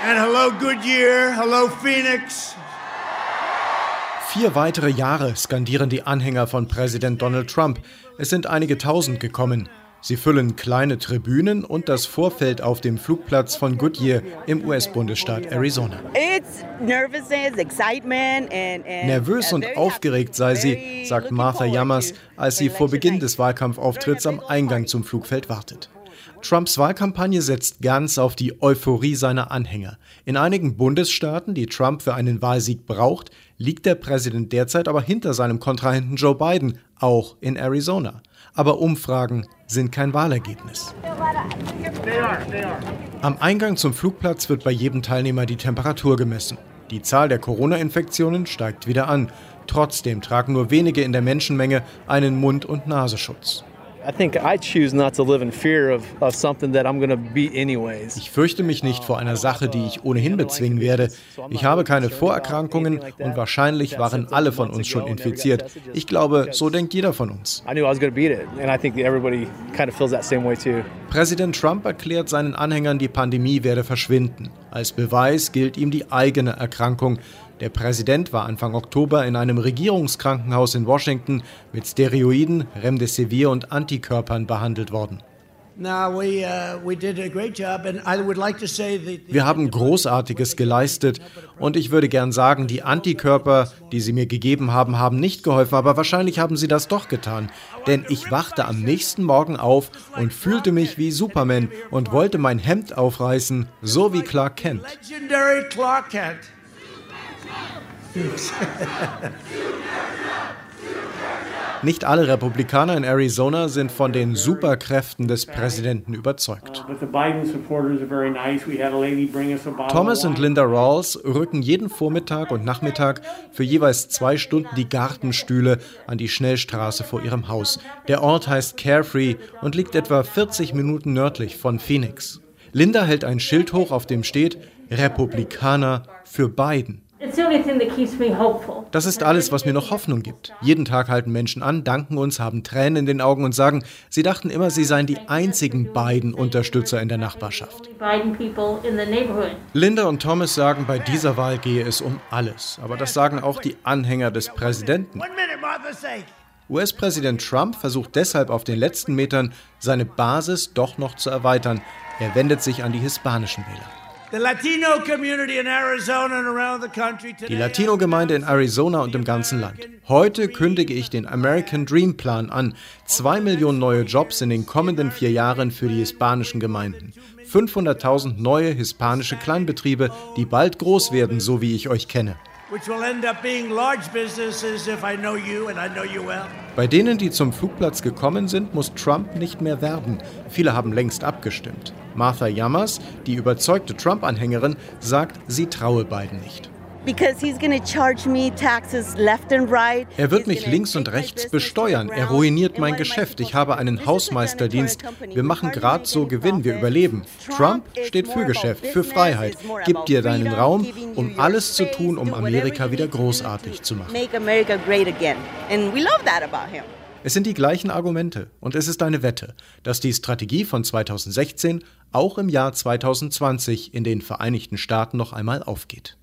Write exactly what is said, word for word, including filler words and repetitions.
And hello Goodyear, hello Phoenix. Vier weitere Jahre skandieren die Anhänger von Präsident Donald Trump. Es sind einige Tausend gekommen. Sie füllen kleine Tribünen und das Vorfeld auf dem Flugplatz von Goodyear im U S-Bundesstaat Arizona. Nervös und aufgeregt sei sie, sagt Martha Yamas, als sie vor Beginn des Wahlkampfauftritts am Eingang zum Flugfeld wartet. Trumps Wahlkampagne setzt ganz auf die Euphorie seiner Anhänger. In einigen Bundesstaaten, die Trump für einen Wahlsieg braucht, liegt der Präsident derzeit aber hinter seinem Kontrahenten Joe Biden, auch in Arizona. Aber Umfragen sind kein Wahlergebnis. Am Eingang zum Flugplatz wird bei jedem Teilnehmer die Temperatur gemessen. Die Zahl der Corona-Infektionen steigt wieder an. Trotzdem tragen nur wenige in der Menschenmenge einen Mund- und Nasenschutz. Ich fürchte mich nicht vor einer Sache, die ich ohnehin bezwingen werde. Ich habe keine Vorerkrankungen und wahrscheinlich waren alle von uns schon infiziert. Ich glaube, so denkt jeder von uns. Präsident Trump erklärt seinen Anhängern, die Pandemie werde verschwinden. Als Beweis gilt ihm die eigene Erkrankung. Der Präsident war Anfang Oktober in einem Regierungskrankenhaus in Washington mit Steroiden, Remdesivir und Antikörpern behandelt worden. Wir haben Großartiges geleistet und ich würde gern sagen, die Antikörper, die Sie mir gegeben haben, haben nicht geholfen, aber wahrscheinlich haben sie das doch getan. Denn ich wachte am nächsten Morgen auf und fühlte mich wie Superman und wollte mein Hemd aufreißen, so wie Clark Kent. Nicht alle Republikaner in Arizona sind von den Superkräften des Präsidenten überzeugt. Thomas und Linda Rawls rücken jeden Vormittag und Nachmittag für jeweils zwei Stunden die Gartenstühle an die Schnellstraße vor ihrem Haus. Der Ort heißt Carefree und liegt etwa vierzig Minuten nördlich von Phoenix. Linda hält ein Schild hoch, auf dem steht Republikaner für Biden. Das ist alles, was mir noch Hoffnung gibt. Jeden Tag halten Menschen an, danken uns, haben Tränen in den Augen und sagen, sie dachten immer, sie seien die einzigen Biden-Unterstützer in der Nachbarschaft. Linda und Thomas sagen, bei dieser Wahl gehe es um alles. Aber das sagen auch die Anhänger des Präsidenten. U S-Präsident Trump versucht deshalb auf den letzten Metern, seine Basis doch noch zu erweitern. Er wendet sich an die hispanischen Wähler. Die Latino-Gemeinde in Arizona und im ganzen Land. Heute kündige ich den American Dream Plan an. Zwei Millionen neue Jobs in den kommenden vier Jahren für die hispanischen Gemeinden. fünfhunderttausend neue hispanische Kleinbetriebe, die bald groß werden, so wie ich euch kenne. Bei denen, die zum Flugplatz gekommen sind, muss Trump nicht mehr werben. Viele haben längst abgestimmt. Martha Yamas, die überzeugte Trump-Anhängerin, sagt, sie traue Biden nicht. Er wird mich links und rechts besteuern. Er ruiniert mein Geschäft. Ich habe einen Hausmeisterdienst. Wir machen gerade so Gewinn. Wir überleben. Trump steht für Geschäft, für Freiheit. Gib dir deinen Raum, um alles zu tun, um Amerika wieder großartig zu machen. Es sind die gleichen Argumente und es ist eine Wette, dass die Strategie von zweitausendsechzehn auch im Jahr zweitausendzwanzig in den Vereinigten Staaten noch einmal aufgeht.